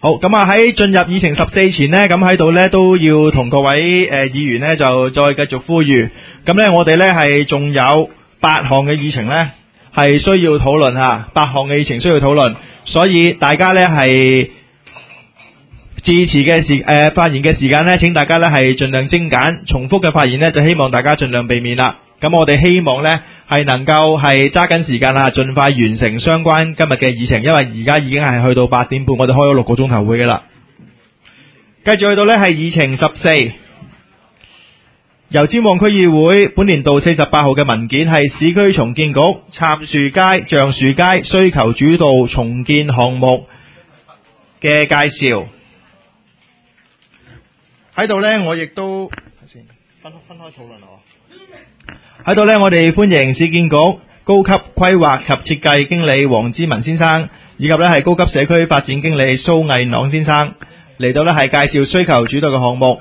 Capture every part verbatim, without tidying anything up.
好，咁啊喺進入議程十四前呢，咁喺度呢都要同各位誒、呃、議員呢就再繼續呼籲。咁呢我哋呢係仲有八項嘅議程呢係需要討論吓，八項嘅議程需要討論，所以大家呢係致辭嘅時誒、呃、發言嘅時間呢，請大家呢係盡量精簡，重複嘅發言呢就希望大家盡量避免啦。咁我哋希望呢係能夠係揸緊時間啦，盡快完成相關今日嘅議程，因為而家已經係去到八點半，我哋開咗六個鐘頭會嘅啦。繼續去到呢係議程十四，由尖旺區議會本年度四十八號嘅文件係市區重建局杉樹街、橡樹街需求主導重建項目嘅介紹。喺度呢，我亦都睇先分分開討論咯。喺度呢，我哋歡迎市建局高級規劃及設計經理黃之文先生，以及呢係高級社區發展經理蘇毅朗先生嚟到呢係介紹需求主導嘅項目。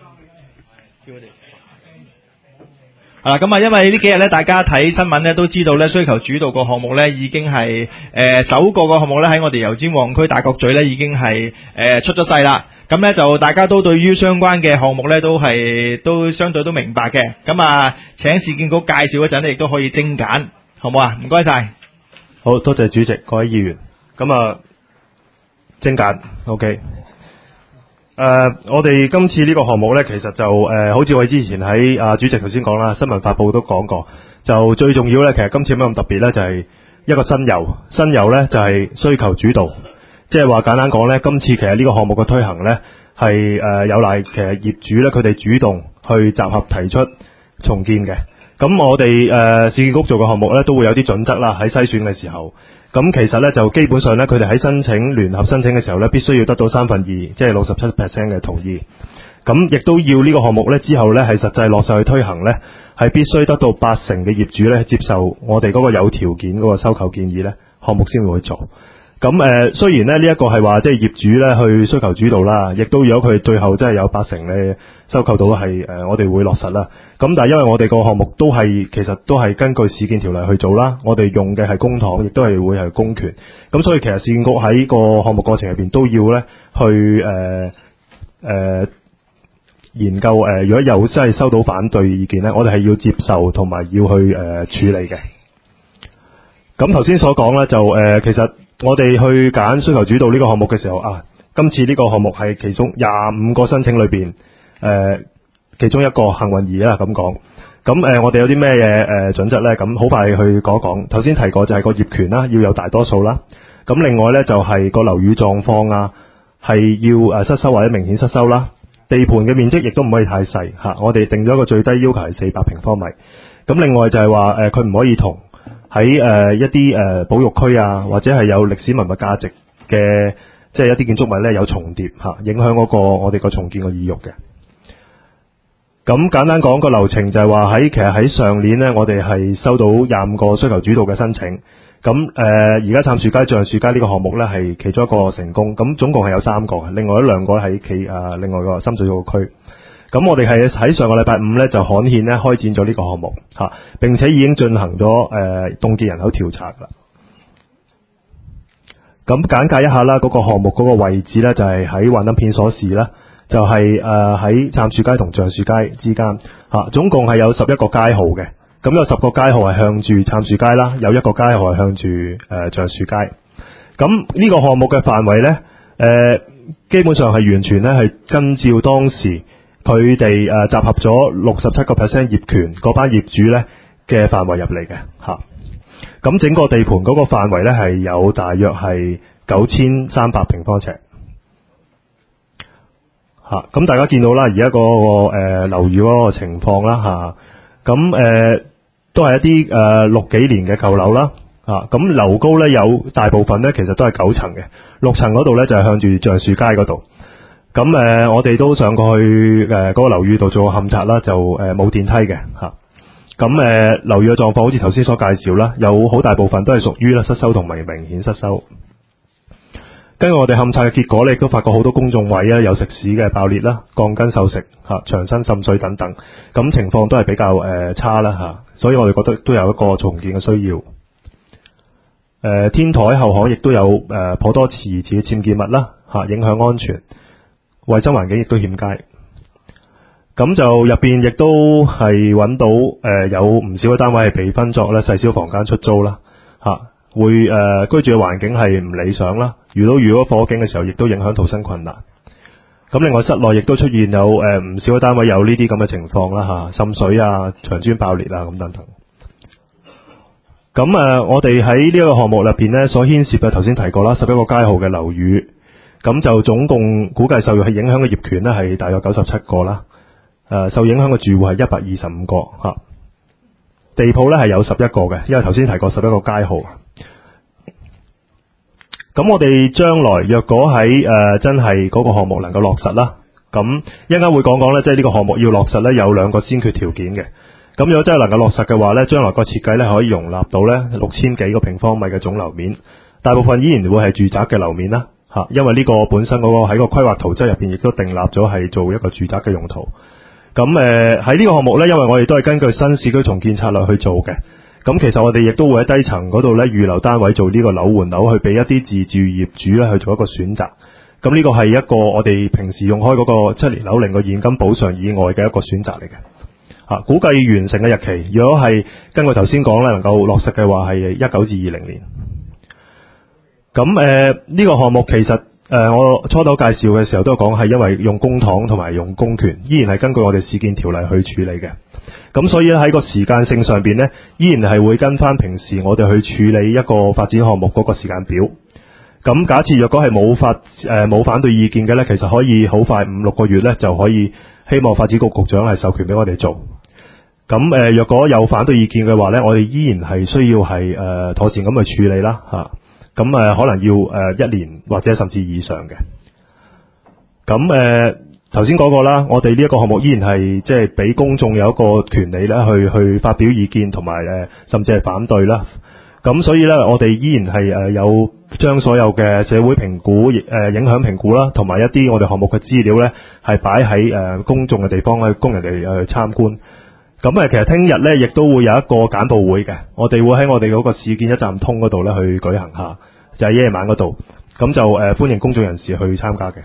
係啦，咁啊，因為呢幾日呢，大家睇新聞呢都知道呢，需求主導個項目呢已經係誒、呃、首個個項目呢喺我哋油尖旺區大角咀呢已經係誒、呃、出咗世啦。咁呢就大家都對於相關嘅項目呢都係都相對都明白嘅。咁啊，請市建局介紹嗰陣呢亦都可以精簡，好唔好啊？唔該晒。 好多謝主席，各位議員。咁啊，精簡 OK。誒、呃，我哋今次呢個項目呢，其實就誒、呃，好似我哋之前喺啊主席頭先講啦，新聞發佈都講過，就最重要呢，其實今次有咩咁特別呢？就係、是、一個新猷，新猷呢就係、是、需求主導。即係話簡單講呢，今次其實呢個項目嘅推行呢，係誒、呃、有賴其實業主呢，佢哋主動去集合提出重建嘅。咁我哋誒、呃、市建局做嘅項目呢，都會有啲準則啦，喺篩選嘅時候。咁其實呢，就基本上呢，佢哋喺申請聯合申請嘅時候呢，必須要得到三分二，即係六十七 percent 嘅同意。咁亦都要呢個項目呢，之後呢，係實際落實去推行呢，係必須得到八成嘅業主呢，接受我哋嗰個有條件嗰個收購建議呢，項目先會去做。咁誒、呃，雖然咧呢一個係話即係業主咧去需求主導啦，亦都如果佢最後真係有八成咧收購到係誒、呃，我哋會落實啦。咁但係因為我哋個項目都係其實都係根據市建條例去做啦，我哋用嘅係公帑，亦都係會係公權。咁所以其實市建局喺個項目過程入邊都要咧去誒誒、呃呃、研究誒、呃，如果有真係收到反對意見咧，我哋係要接受同埋要去誒、呃、處理嘅。咁頭先所講咧就誒、呃，其實。我哋去揀需求主導呢個項目嘅時候啊，今次呢個項目係其中廿五個申請裏邊，誒、呃，其中一個幸運兒啦咁講。咁誒、呃，我哋有啲咩嘢誒準則呢？咁好快去講一講。頭先提過就係個業權啦，要有大多數啦。咁另外呢，就係、是、個樓宇狀況啊，係要誒失修或者明顯失修啦。地盤嘅面積亦都唔可以太細吓、啊，我哋定咗一個最低要求係四百平方米。咁另外就係話誒，佢、呃、唔可以同。喺誒、呃、一啲誒、呃、保育區啊，或者係有歷史文物價值嘅，即係一啲建築物咧有重疊嚇、啊，影響嗰個我哋個重建個意欲嘅。咁簡單講個流程就係話喺其實喺上年呢，我哋係收到廿五個需求主導嘅申請。咁誒而家杉樹街、橡樹街呢個項目咧係其中一個成功。咁總共係有三個，另外一兩個喺企啊另外個深水埗區。咁我哋係喺上個禮拜五咧就刊憲咧開展咗呢個項目嚇、啊，並且已經進行咗誒凍結人口調查啦。咁簡介一下啦，嗰、那個項目嗰個位置咧就係喺幻燈片所示啦，就係誒喺杉樹街同橡樹街之間嚇、啊，總共係有十一個街號嘅。咁有十個街號係向住杉樹街啦，有一個街號係向住誒橡樹街。咁呢個項目嘅範圍咧，誒、呃、基本上係完全咧係跟照當時。佢哋誒集合咗六十七個 percent 業權嗰班業主咧嘅範圍入嚟嘅嚇，咁整個地盤嗰個範圍咧係有大約係九千三百平方尺嚇，咁大家見到啦，而家嗰個誒樓宇嗰個情況啦嚇，咁誒都係一啲誒六幾年嘅舊樓啦嚇，咁樓高咧有大部分咧其實都係九層嘅，六層嗰度咧就係向住橡樹街嗰度。咁誒、呃，我哋都上過去誒嗰、呃那個樓宇度做勘察啦，就誒冇、呃、電梯嘅嚇。咁誒樓宇嘅狀況，好似頭先所介紹啦，有好大部分都係屬於啦失修同埋明顯失修。根據我哋勘察嘅結果咧，亦都發覺好多公眾位啊有食肆嘅爆裂啦、鋼筋受蝕嚇、牆身滲水等等，咁情況都係比較誒、呃、差啦嚇。所以我哋覺得都有一個重建嘅需要。誒、呃、天台後巷亦都有誒頗、呃、多疑似嘅僭建物啦。 嚇，影響安全，衞生環境亦都欠佳。咁就入邊亦都係揾到誒、呃、有唔少嘅單位係被分作咧細小房間出租啦，嚇、啊、會誒、呃、居住嘅環境係唔理想啦，遇到遇到火警嘅時候，亦都影響逃生困難。咁另外室內亦都出現有誒唔、呃、少嘅單位有呢啲咁嘅情況啦，嚇、滲水啊、牆磚爆裂啊咁等等。咁誒、呃，我哋喺呢一個項目入邊呢，所牽涉嘅頭先提過啦，十一個街號嘅樓宇，咁就總共估計受係影響嘅業權呢係大約九十七個啦。誒、呃，受影響嘅住戶係一百二十五個嚇、啊，地鋪咧係有十一個嘅，因為頭先提過十一個街號。咁我哋將來若果喺誒、呃、真係嗰個項目能夠落實啦，咁一陣間會講講咧，即係呢個項目要落實咧有兩個先決條件嘅。咁如果真係能夠落實嘅話咧，將來個設計咧可以容納到咧六千幾個平方米嘅總樓面，大部分依然會係住宅嘅樓面啦嚇、啊，因為呢個本身嗰個喺個規劃圖則入邊亦都訂立咗係做一個住宅嘅用途。咁誒喺呢個項目呢，因為我哋都係根據新市區重建策略去做嘅。咁其實我哋亦都會喺低層嗰度呢預留單位做呢個樓換樓，去俾一啲自住業主呢去做一個選擇。咁呢個係一個我哋平時用開嗰個七年樓齡個現金補償以外嘅一個選擇嚟嘅。嚇、啊，估計完成嘅日期，如果係根據頭先講呢，能夠落實嘅話係一九至二零年。咁誒呢個項目其實。誒、呃，我初頭介紹嘅時候都有講，係因為用公帑同埋用公權，依然係根據我哋市建條例去處理嘅。咁所以咧喺個時間性上邊呢，依然係會跟翻平時我哋去處理一個發展項目嗰個時間表。咁假設若果係冇發誒冇、呃、反對意見嘅呢，其實可以好快五六個月呢就可以希望發展局局長係授權俾我哋做。咁誒、呃，若果有反對意見嘅話呢，我哋依然係需要係誒、呃、妥善咁去處理啦嚇。咁誒、呃、可能要誒、呃、一年或者甚至以上嘅。咁誒頭先講過啦，我哋呢一個項目依然係即係俾公眾有一個權利咧，去去發表意見同埋誒甚至係反對啦。咁所以咧，我哋依然係誒、呃、有將所有嘅社會評估誒、呃、影響評估啦，同埋一啲我哋項目嘅資料咧，係擺喺誒公眾嘅地方去供人哋誒去參觀。咁誒，其實聽日咧，亦都會有一個簡報會嘅，我哋會喺我哋嗰個市建一站通嗰度咧去舉行下，就係、是、夜晚嗰度，咁就誒、呃、歡迎公眾人士去參加嘅。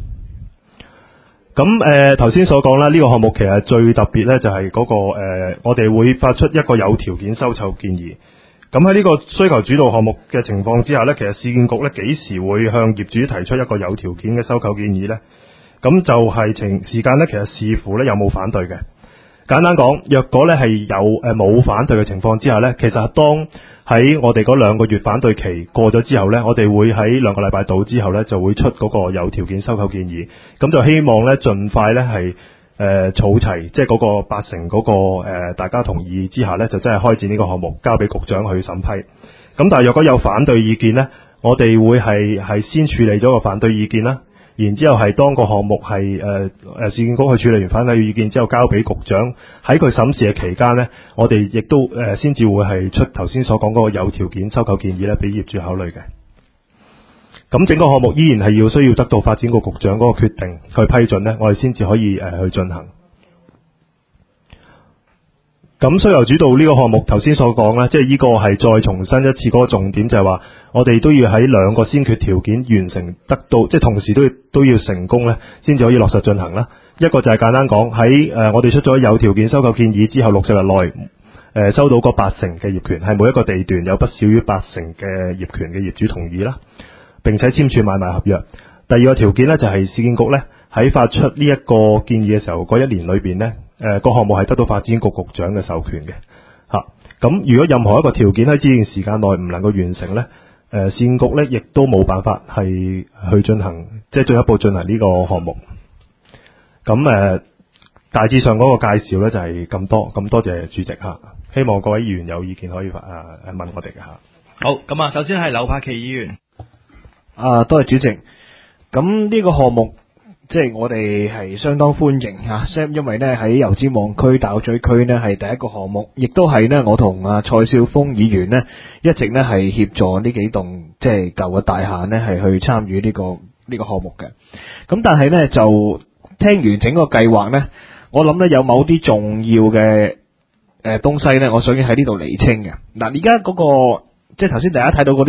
咁誒頭先所講啦，呢、這個項目其實最特別咧，就係、是、嗰、那個、呃、我哋會發出一個有條件收購建議。咁喺呢個需求主導項目嘅情況之下咧，其實市建局咧幾時會向業主提出一個有條件嘅收購建議咧？咁就係情時間咧，其實視乎咧有冇反對嘅。簡單講，若果咧係有誒冇、呃、反對嘅情況之下咧，其實當喺我哋嗰兩個月反對期過咗之後咧，我哋會喺兩個禮拜到之後咧就會出嗰個有條件收購建議，咁就希望咧盡快咧係誒儲齊，即係嗰個八成嗰、嗰個、呃、大家同意之下咧，就真係開展呢個項目，交俾局長去審批。咁但係若果有反對意見咧，我哋會係係先處理咗個反對意見啦。然之後係當個項目係誒誒市建局去處理完反對意見之後，交俾局長喺佢審視嘅期間呢，我哋亦都誒先至會係出頭先所講嗰個有條件收購建議咧，俾業主考慮嘅。咁整個項目依然係要需要得到發展局局長嗰個決定去批准呢，我哋先至可以誒、呃、去進行。咁需求主導呢個項目頭先所講咧，即係呢個係再重申一次嗰個重點，就係話我哋都要喺兩個先決條件完成得到，即係同時都要都要成功咧，先至可以落實進行啦。一個就係簡單講喺誒我哋出咗有條件收購建議之後六十日內誒、呃、收到個八成嘅業權，係每一個地段有不少於八成嘅業權嘅業主同意啦，並且簽署買賣合約。第二個條件咧就係市建局咧喺發出呢一個建議嘅時候，嗰一年裏邊咧。誒、呃，個項目係得到發展局局長嘅授權嘅，吓、啊、咁如果任何一個條件喺呢段時間內唔能夠完成咧，誒、呃，市建局咧亦都冇辦法係去進行，即係進一步進行呢個項目。咁誒、呃，大致上嗰個介紹咧就係咁多，咁多謝主席吓、啊，希望各位議員有意見可以誒誒、啊、問我哋嘅吓。 好，咁啊，首先係劉柏祺議員， 啊，多謝主席。咁呢個項目。即係我哋係相當歡迎吓，因為呢喺油尖旺區大角咀區呢係第一個項目，亦都係呢我同阿蔡少峰議員呢一直呢係協助呢幾棟即係舊嘅大廈呢係去參與呢個呢個項目嘅。咁但係呢就聽完整個計劃呢，我諗呢有某啲重要嘅誒東西呢，我想要喺呢度釐清嘅。嗱，而家嗰個即係頭先大家睇到嗰啲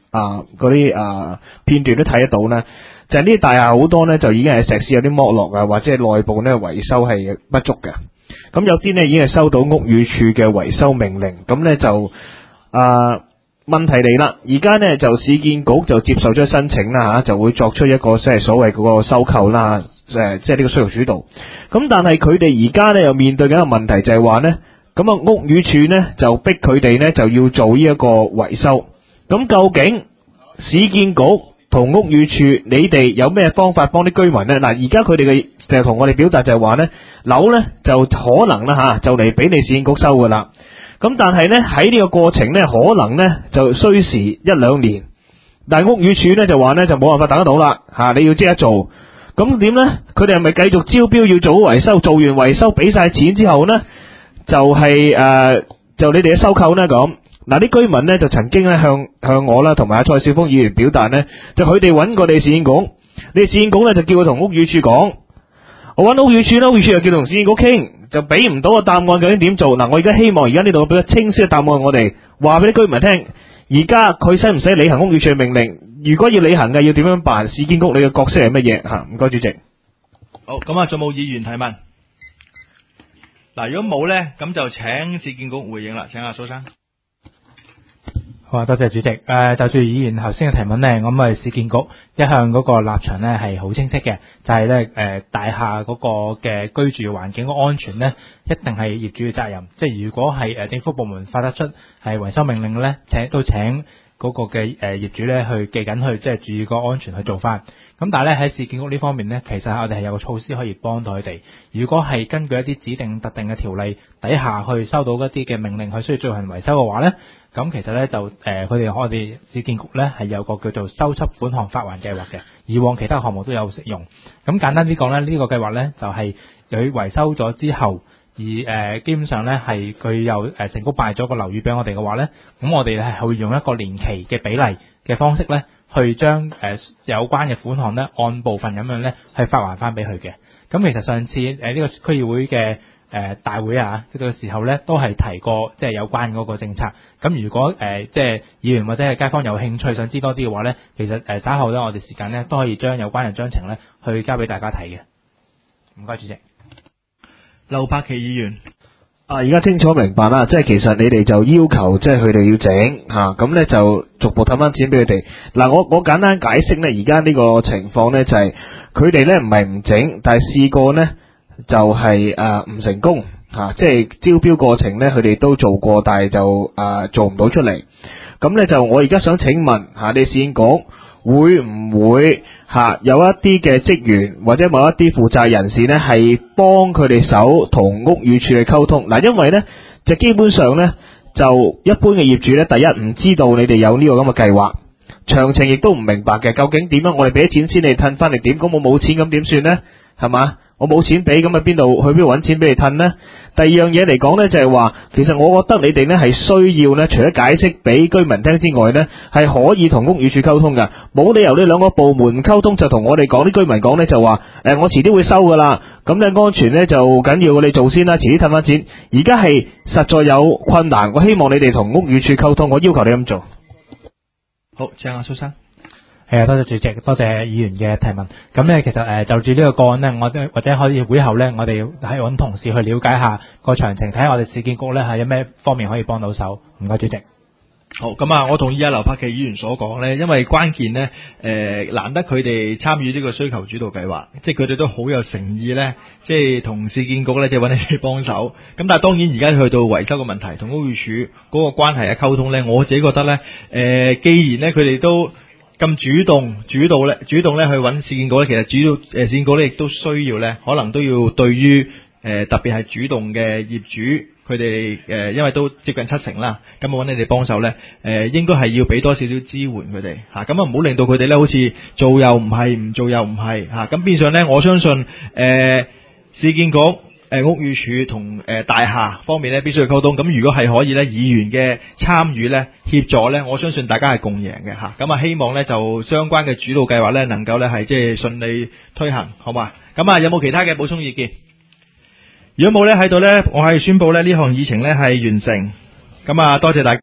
啊嗰啲啊片段都睇得到呢，就係呢啲大廈好多呢，就已經係石屎有啲剝落啊，或者係內部呢維修係不足嘅。咁有啲呢已經係收到屋宇署嘅維修命令，咁呢就啊問題嚟啦。而家呢就市建局就接受咗申請啦吓，就會作出一個即係所謂嗰個收購啦，誒即係呢個需求主導。咁但係佢哋而家呢又面對緊一個問題，就係話呢，咁啊屋宇署呢就逼佢哋呢就要做呢一個維修。咁究竟市建局同屋宇署，你哋有咩方法幫啲居民呢？嗱，而家佢哋嘅就同我哋表達就係話呢，樓呢就可能啦吓，就嚟俾你市建局收噶啦。咁但係呢喺呢個過程呢，可能呢就需時一兩年。但係屋宇署呢就話呢就冇辦法等得到啦吓，你要即刻做。咁點呢？佢哋係咪繼續招標要做維修？做完維修俾晒錢之後呢，就係、是、誒、呃、就你哋嘅收購呢咁。嗱，啲居民咧就曾經咧向向我啦，同埋阿蔡少峰議員表達呢，就佢哋揾過你市建局，你市建局咧就叫佢同屋宇署講，我揾屋宇署啦，屋宇署又叫同市建局傾，就俾唔到個答案究竟點做。嗱，我而家希望而家呢度俾個清晰嘅答案我哋，話俾啲居民聽，而家佢使唔使履行屋宇署嘅命令？如果要履行嘅，要點樣辦？市建局你嘅角色係乜嘢？吓，唔該主席。 好，咁啊，仲冇議員提問？嗱，如果冇咧，咁就請市建局回應啦，請阿蘇生。 好啊，多謝主席。誒、呃，就住議員頭先嘅提問呢，咁啊市建局一向嗰個立場呢係好清晰嘅，就係咧誒大廈嗰個嘅居住環境嘅安全呢，一定係業主嘅責任。即係如果係誒政府部門發得出係維修命令嘅咧，請都請嗰個嘅誒業主咧去記緊去，即係注意個安全去做翻。咁但係咧喺市建局呢方面呢，其實我哋係有個措施可以幫到佢哋。如果係根據一啲指定特定嘅條例底下去收到一啲嘅命令，佢需要進行維修嘅話呢，咁其實咧就誒佢哋我哋市建局咧係有個叫做修葺款項發還計劃嘅，以往其他項目都有適用。咁簡單啲講咧，呢、這個計劃咧就係佢維修咗之後，而誒、呃、基本上咧係佢有誒成功賣咗個樓宇俾我哋嘅話咧，咁我哋咧係會用一個年期嘅比例嘅方式咧，去將誒、呃、有關嘅款項咧按部分咁樣咧去發還翻俾佢嘅。咁其實上次誒呢、呃這個區議會嘅誒、呃、大會啊，呢、這個時候咧都係提過即係有關嗰個政策。咁如果誒、呃、即係議員或者係街坊有興趣想知多啲嘅話咧，其實誒、呃、稍後咧我哋時間咧都可以將有關嘅章程咧去交俾大家睇嘅。唔該，主席。 劉柏祺議員。 啊，而家清楚明白啦，即係其實你哋就要求即係佢哋要整吓，咁、啊、咧就逐步氹翻錢俾佢哋。嗱、啊，我我簡單解釋咧，而家呢個情況咧就係佢哋咧唔係唔整，但係試過咧就係誒唔成功吓、啊，即係招標過程咧佢哋都做過，但係就誒、呃、做唔到出嚟。咁咧就我而家想請問吓、啊，你先講會唔會吓、啊、有一啲嘅職員或者某一啲負責人士咧係幫佢哋手同屋宇署去溝通？嗱、啊，因為咧就基本上咧就一般嘅業主咧，第一唔知道你哋有呢個咁嘅計劃，詳情亦都唔明白嘅，究竟點樣？我哋俾咗錢先，你褪翻嚟點？咁我冇錢咁點算咧？係嘛？我冇錢俾，咁啊邊度去邊度揾錢俾你褪呢？第二樣嘢嚟講呢，就係話，其實我覺得你哋呢係需要呢，除咗解釋俾居民聽之外呢，係可以同屋宇署溝通噶。冇理由呢兩個部門唔溝通就同我哋講，啲居民講呢就話，誒我遲啲會收噶啦，咁呢安全呢就緊要，你做先啦，遲啲褪翻錢。而家係實在有困難，我希望你哋同屋宇署溝通，我要求你咁做。 好，請阿蘇生。 係啊，多謝主席，多謝議員嘅提問。咁咧，其實誒、呃、就住呢個個案呢，我或者可以會後呢，我哋喺揾同事去了解下個詳情，睇下我哋市建局呢係有咩方面可以幫到手。唔該，主席。 好，咁啊，我同意阿劉柏祺議員所講呢，因為關鍵呢，誒、呃、難得佢哋參與呢個需求主導計劃，即係佢哋都好有誠意呢，即係同市建局呢，即係揾你哋幫手。咁但係當然而家去到維修嘅問題，同屋宇署嗰個關係嘅溝通呢，我自己覺得呢，誒、呃、既然呢，佢哋都咁主動主導咧，主動咧去揾市建局咧，其實主要誒市建局咧亦都需要咧，可能都要對於誒、呃、特別係主動嘅業主，佢哋誒因為都接近七成啦，咁我揾你哋幫手咧，誒、呃、應該係要俾多少少支援佢哋嚇，咁啊唔好令到佢哋咧好似做又唔係，唔做又唔係嚇，咁變相咧我相信誒、呃、市建局。誒屋宇署同誒大廈方面咧必須要溝通，咁如果係可以咧，議員嘅參與咧協助咧，我相信大家係共贏嘅嚇。咁啊希望咧就相關嘅主導計劃咧能夠咧係即係順利推行，好嘛？咁啊有冇其他嘅補充意見？如果冇咧喺度咧，我係宣佈咧呢項議程咧係完成。咁啊多謝大家。